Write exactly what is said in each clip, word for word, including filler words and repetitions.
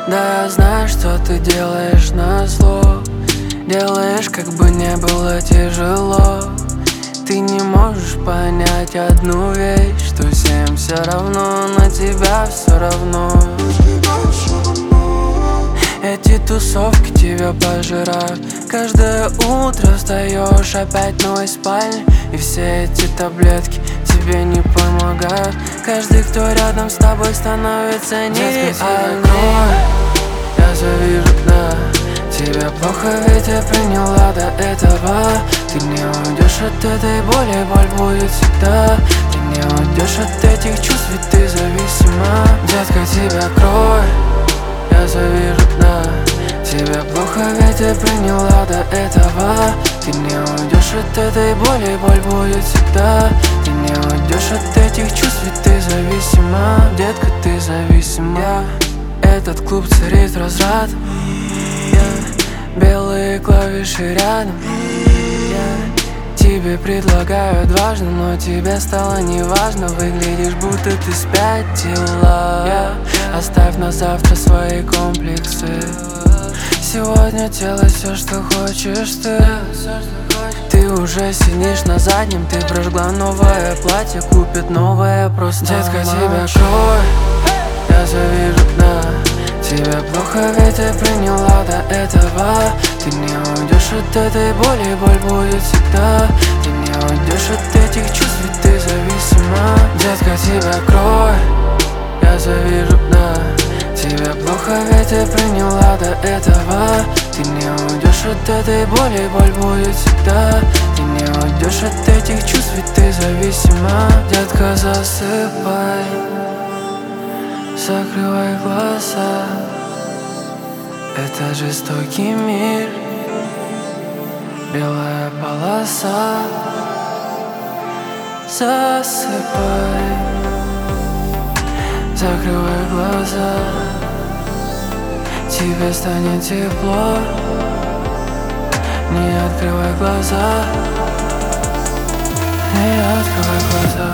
Да, я знаю, что ты делаешь назло. Делаешь, как бы не было тяжело. Ты не можешь понять одну вещь, что всем все равно, на тебя все равно. Эти тусовки тебя пожирают. Каждое утро встаешь опять в новой спальне, и все эти таблетки тебе не помогают. Каждый, кто рядом с тобой, становится нереальным. Я завижу, да, тебе плохо, ведь я приняла до этого. Ты не уйдешь от этой боли, боль будет всегда. Ты не уйдешь от этих чувств, ведь ты зависима. Детка, тебя крой, я завижу, да, тебе плохо, ведь я приняла до этого. Ты не уйдешь от этой боли, боль будет всегда. Ты не уйдешь от этих чувств, ведь ты зависима. Детка, ты зависима. Этот клуб царит разрад, yeah. Белые клавиши рядом, yeah. Тебе предлагают важно, но тебе стало неважно. Выглядишь, будто ты спятила, yeah. Оставь на завтра свои комплексы. Сегодня делай все, что хочешь ты. Ты уже сидишь на заднем, ты прожгла новое платье, купит новое просто. Детка, тебя крой, я завижу, да, тебе плохо, ведь я приняла до этого. Ты не уйдешь от этой боли, боль будет всегда. Ты не уйдешь от этих чувств, ведь ты зависима. Детка, тебя крой, я завижу, да, тебе плохо, ведь я приняла до этого. Ты не уйдешь от этой боли, боль будет всегда. Ты не уйдешь от этих чувств, ведь ты зависима. Детка, засыпай, закрывай глаза. Это жестокий мир, белая полоса. Засыпай, закрывай глаза. Тебе станет тепло, не открывай глаза. Не открывай глаза.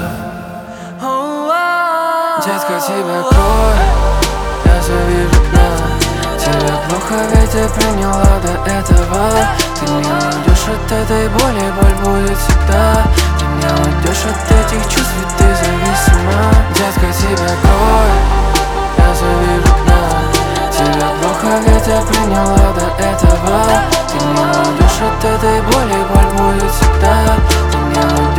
Детка, тебя крой, я завижу, да, тебе плохо, ведь я приняла до этого. Ты не уйдешь от этой боли, боль будет всегда. Ты не уйдешь от этих чувств, ведь ты зависима. Детка, тебя крой, я завижу, да, тебе плохо, ведь я приняла до этого. Ты не уйдешь от этой боли, боль будет всегда. Ты не уйдешь